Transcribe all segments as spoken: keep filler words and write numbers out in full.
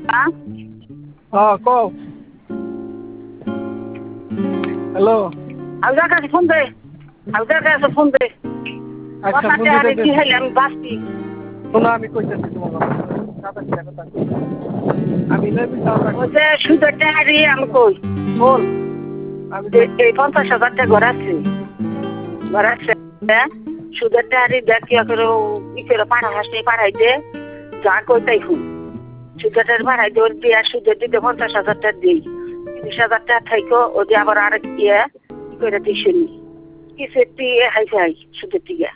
হ্যাঁ হ্যাঁ কও হ্যালো হালদার কাছে ফোন দে হালদার কাছে ফোন দে আচ্ছা কথা ফোন চাহারে দিতে কি হইলে আমি বাঁচি শোনো আমি কইতেছি তোমার সাদা সিধা কথা আমি না বিচার ওই যে সুদের টাহারি আমি কই বল আমি যে এই পঞ্চাশ হাজার টাকা ঘর আছে ঘর আছে সুদের টাহারি দেখ কি করে ই করে পাড়া হাসনি পাড়াই দে যা কই তাই হুন সুদের টাহারি পাড়াই দে ওর দিয়ে সুদের দিতে পঞ্চাশ হাজার টাকা দিই তিরিশ হাজার টাকা থাইকো ও দিয়ে আবার আরেক ইয়ে কি করে দিই শুনি কিছু একটি হাই ফাই সুদের দিকে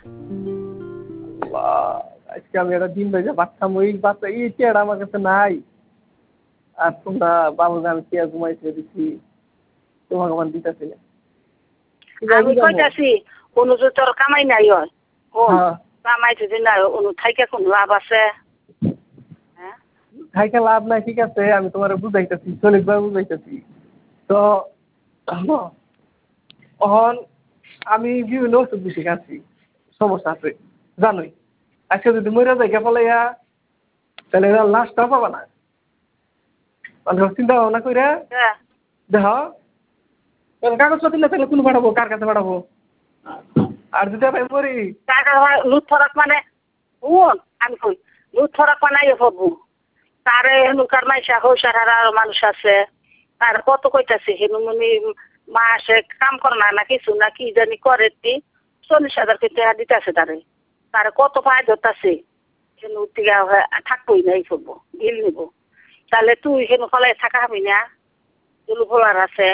আজকে আমি একটা দিন ভেজে বাচ্চা ওই বাচ্চা এই চেয়ার আমার কাছে নাই আর তোমরা বাবু আমি চেয়ার ঘুমাইতে দিচ্ছি তোমাকে আমার দিতেছি আমি কইতাছি কোনো যে তোর কামাই নাই হয় কোন কামাই যদি নাই অনু থাইকে কোন লাভ আছে হ্যাঁ থাইকে লাভ নাই ঠিক আছে আমি তোমার বুঝাইতেছি চলিকবার বুঝাইতেছি তো এখন আমি বিভিন্ন ওষুধ বেশি খাচ্ছি সমস্যা আছে জানোই আজকে যদি মরে যাই ফলাইয়া তাহলে লাশটা পাবা না চিন্তা ভাবনা করে দেখ কাগজপত্র না থাকলে কোনো পাঠাবো কার কাছে পাঠাবো আর যদি আমি মরি লুট ফরাক মানে শুন আমি কই লুট ফরাক বানাই হবো তারে হেনুকার মাইসা হৌসার আর মানুষ আছে তার কত কইতাছে হেনুমনি মাসে কাম করে না না কিছু না কি জানি করে তি চল্লিশ হাজার টাকা দিতেছে তারে তার কত পায় ধরতেছে হেনু টিকা থাকবোই না এই করবো বিল নিব তাহলে তুই হেনু ফলাই থাকা হবি না তুলু ফলার আছে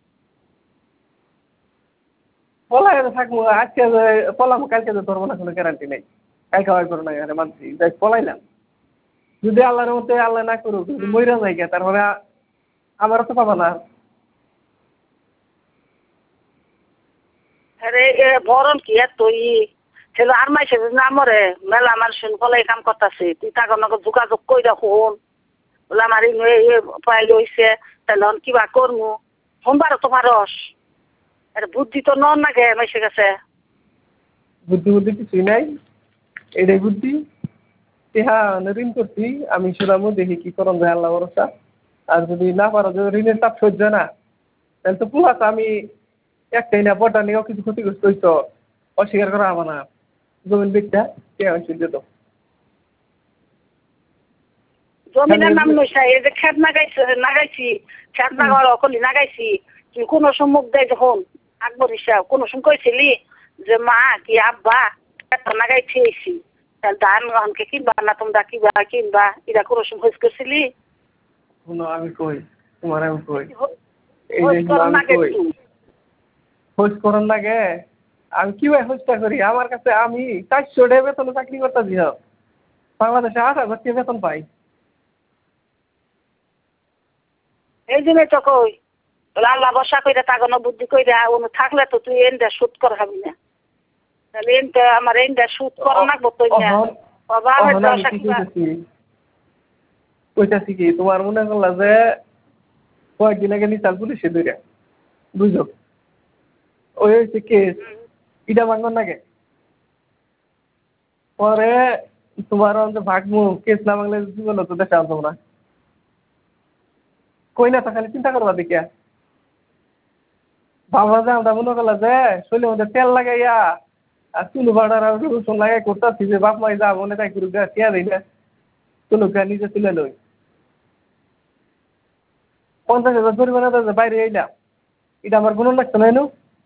পলাই থাকবো আজকে পলাম কালকে তো ধরবো না কোনো গ্যারান্টি নেই কালকে হয় করো না এখানে মানছি যাই পলাইলাম যদি আল্লাহর মতে আল্লাহ না করুক যদি মইরা যাই গিয়া তারপরে আমারও তো পাবা না আরে এ বরণ কি এত ই ছেলে আর মাইসে না মরে মেলা মানুষ ফলাই কাম করতেছে তুই তাকে আমাকে যোগাযোগ কই দেখুন বলে আমার এই পাইল হয়েছে তাহলে কিবা করমু সোমবারও তোমার রস এটা বুদ্ধি তো নন না গে মাইসে গেছে বুদ্ধি বুদ্ধি কিছুই নাই এটাই বুদ্ধি হ্যাঁ ঋণ করছি আমি শুনামো দেখি কি করন যায় আল্লাহ ভরসা আর যদি না পারো যদি ঋণের চাপ সহ্য না তাহলে তো পুরাত আমি একটাই না বটা নিয়েও কিছু ক্ষতিগ্রস্ত হইতো অস্বীকার করা হবে না জমিন বিকটা কে হয়েছে যেত জমিনের নাম নইসা এই যে খেত নাগাইছে নাগাইছি খেত নাগার অকলি নাগাইছি তুই কোনো সম্মুখ দেয় যখন আকবর হিসাব কোনো সময় কইছিলি যে মা কি আব্বা খেত নাগাইছি এসি তাহলে ধান গহনকে কিনবা না তোমরা কিবা কিনবা এটা কোনো সময় হইস করছিলি শুনো আমি কই তোমার আমি কই হইস করন নাগে তুই খোঁজ করার লাগে আমি কিভাবে খোঁজটা করি আমার কাছে আমি চারশো টাকা বেতনে চাকরি করতেছি বাংলাদেশে আট হাজার টাকা বেতন পাই এই জন্যই তো কই আল্লাহ বসা কইরা তাগনো বুদ্ধি কইরা অনু থাকলে তো তুই এনটা শুট করা হবি না তাহলে এনটা আমার এনটা শুট করা লাগবো তুই না বাবা কইতাছি কি তোমার মনে করলা যে কয়েকদিন আগে নিতাল পুলিশে ধরে বুঝলো ওই হচ্ছে কেস ইটা ভাঙন নাগে পরে তোমার ভাগমু কেস না ভাঙলে জীবন তো দেখা আনতো না কই না তা খালি চিন্তা করবা দেখিয়া বাবা যে আমরা মনে করলা যে শরীরের মধ্যে তেল লাগাইয়া আর চুলু ভাড়ার রসুন লাগাই করতেছি যে বাপ মাই যা মনে তাই করুক টিয়া দেয় না চুলুক নিজে তুলে লই পঞ্চাশ হাজার জরিমানা দেয় বাইরে এইলাম এটা আমার গুণ লাগতো না এনু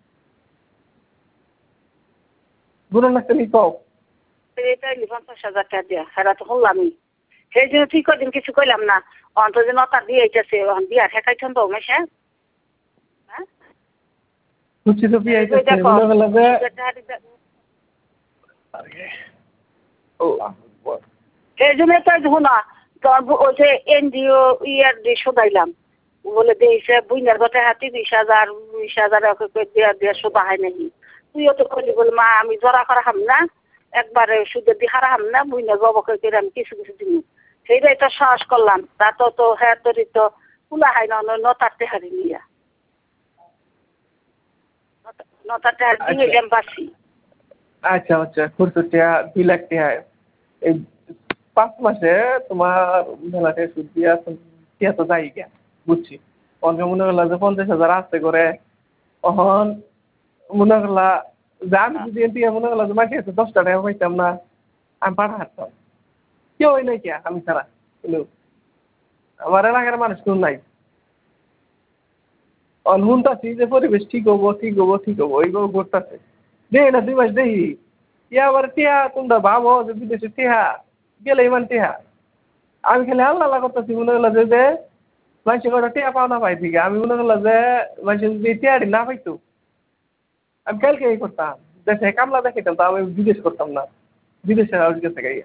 গুণ লাগতো নি কও পঞ্চাশ হাজার টাকা দিয়া সেটা তো শুনলামই সেই জন্য ঠিক কদিন কিছু কইলাম না অন্তর যে নতার দিয়ে আইতেছে বিয়া ঠেকাইছেন তো মেশে হ্যাঁ খুশি তো বিয়ে আইতেছে মনে হলো যে সেই জন্য তো শুনা তোর ওই যে এনজিও ইয়ার দিয়ে শোধাইলাম বলে দিয়েছে বুইনার ঘটে হাতি বিশ হাজার বিশ হাজার দেড় দেড়শো বাহাই নাকি তুইও তো কলি বল মা আমি জড়া করা হাম না একবারে সুদের দিয়ে হারা হাম না বুইনার বাবাকে করে আমি কিছু কিছু দিন সেইটাই তো সাহস করলাম তা তো তো হ্যাঁ তোরই তো কুলা হাই না নতারতে হারি নিয়া নতারতে হারি দিয়ে গেম পাচ্ছি আচ্ছা আচ্ছা খুরসুর টাকা দুই লাখ টাকা এই পাঁচ মাসে তোমার মেলাতে সুদ দিয়া টিয়া তো যাই গিয়া বুঝছি অন্য মনে করলা যে পঞ্চাশ হাজার আসতে করে তখন মনে করলা যে আমি যদি টিয়া মনে করলা যে মাটি আছে দশটা টাকা পাইতাম না আমি পাঠা হারতাম কেউ নাই কিয়া আমি ছাড়া কিন্তু আমার এলাকার মানুষ কেউ নাই শুনতাছি যে পরিবেশ ঠিক হবো ঠিক হবো ঠিক হবো এইগুলো ঘটতেছে দেই না দুই মাস দেই ইয়া আবার টিয়া তোমরা ভাবো যে বিদেশে টিহা গেলে ইমান টিহা আমি খালি আল্লাহ আল্লাহ করতেছি মনে হলো যে যে মানুষের কটা টিয়া পাও না পাই থেকে আমি মনে করলো যে মানুষের যদি টিয়ারি না পাইতো আমি কালকে এই করতাম দেশে কামলা দেখাইতাম তো আমি বিদেশ করতাম না বিদেশে আর গেছে গাইয়া